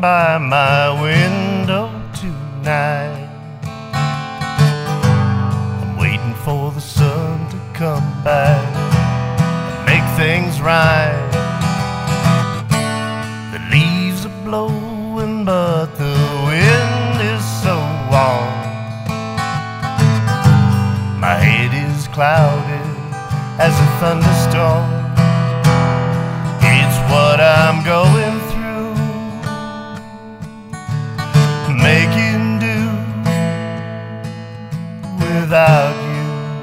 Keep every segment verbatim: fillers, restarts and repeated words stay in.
by my window tonight. I'm waiting for the sun to come back and make things right. The leaves are blowing, but the wind is so warm. My head is clouded as a thunderstorm. It's what I'm going through, making do without you.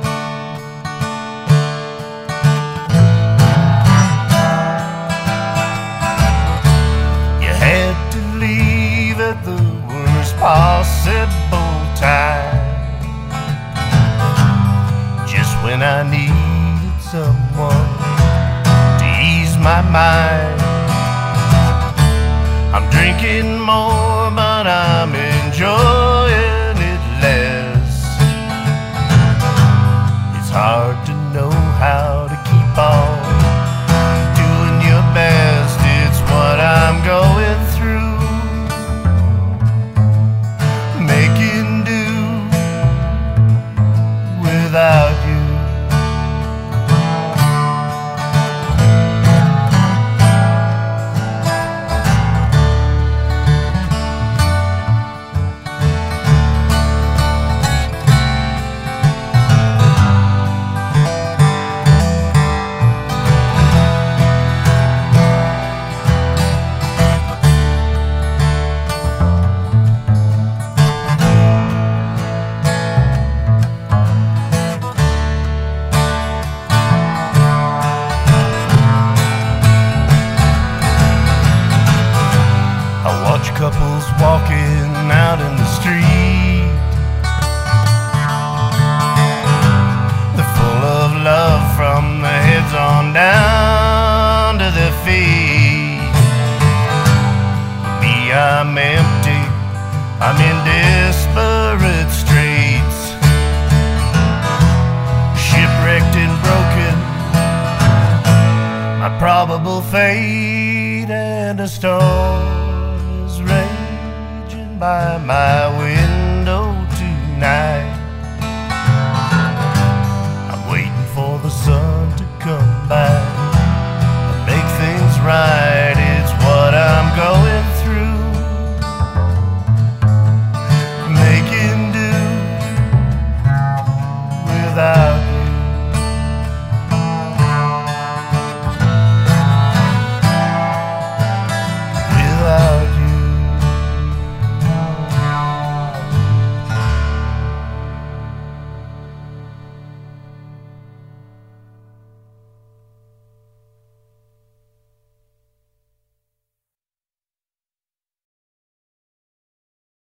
You had to leave at the worst possible time, just when I needed someone to ease my mind. I'm drinking more